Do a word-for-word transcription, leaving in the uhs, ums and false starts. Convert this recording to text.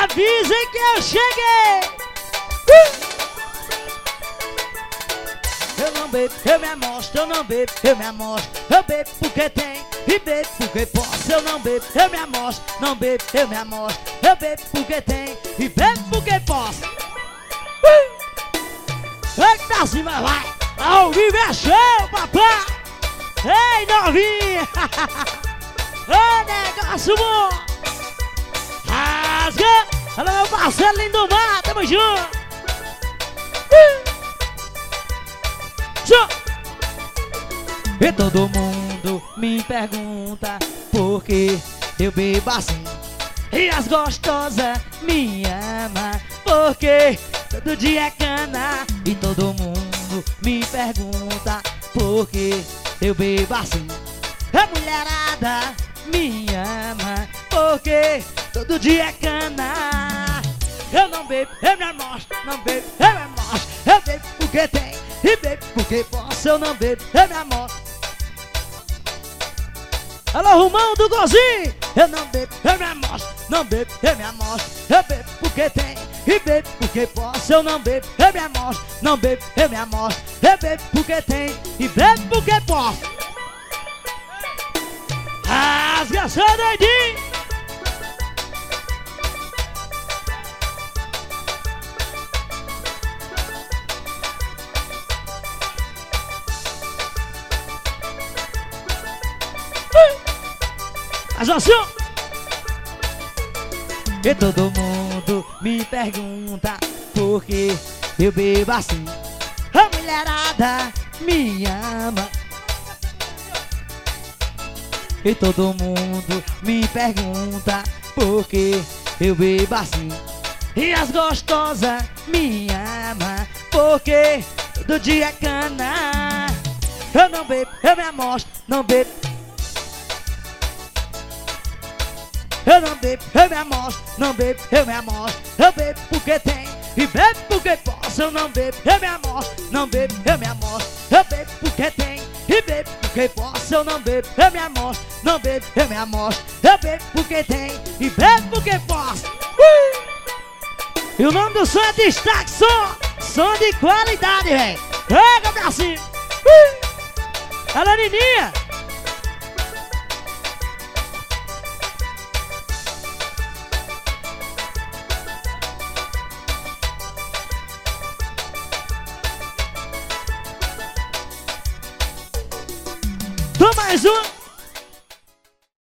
Avisem que eu cheguei. uh! Eu não bebo, eu me amostro, eu não bebo, eu me amostro. Eu bebo porque tem e bebo porque posso. Eu não bebo, eu me amostro, não bebo, eu me amostro. Eu bebo porque tem e bebo porque posso. Vem pra cima, vai! Ao vivo é show, papai! Ei, novinha! Ô, negócio bom! Rasga! Olha meu parceiro lindo do mar, tamo junto! E todo mundo me pergunta por que eu bebo assim. E as gostosas me amam porque todo dia é cana. E todo mundo me pergunta por que eu bebo assim. A mulherada me ama porque todo dia é cana. Eu não bebo, eu me amostro, não bebo, eu me amostro. Eu bebo porque tem e bebo porque posso. Eu não bebo, eu me amostro. Alô, Romão do Gozinho! Eu não bebo, eu me amostro, não bebo, eu me amostro. Eu bebo porque tem e bebo porque posso. Eu não bebo, eu me amostro, não bebo, eu me amostro. Eu bebo porque tem e bebo porque posso. Rasga seu dedinho! Mas assim, e todo mundo me pergunta por que eu bebo assim. A mulherada me ama. E todo mundo me pergunta por que eu bebo assim. E as gostosas me amam porque todo dia é cana. Eu não bebo, eu me amostro, não bebo. Eu não bebo, eu me amostro, não bebo, eu me amostro. Eu bebo porque tem e bebo porque posso. Eu não bebo, eu me amostro, não bebo, eu me amostro. Eu bebo porque tem e bebo porque posso. Eu não bebo, eu me amostro, não bebo, eu me amostro. Eu bebo porque tem e bebo porque posso. uh! E o nome do som é Destaque Som. Som de qualidade, velho. Pega pra cima. uh! Alô, Nininha. Mais um!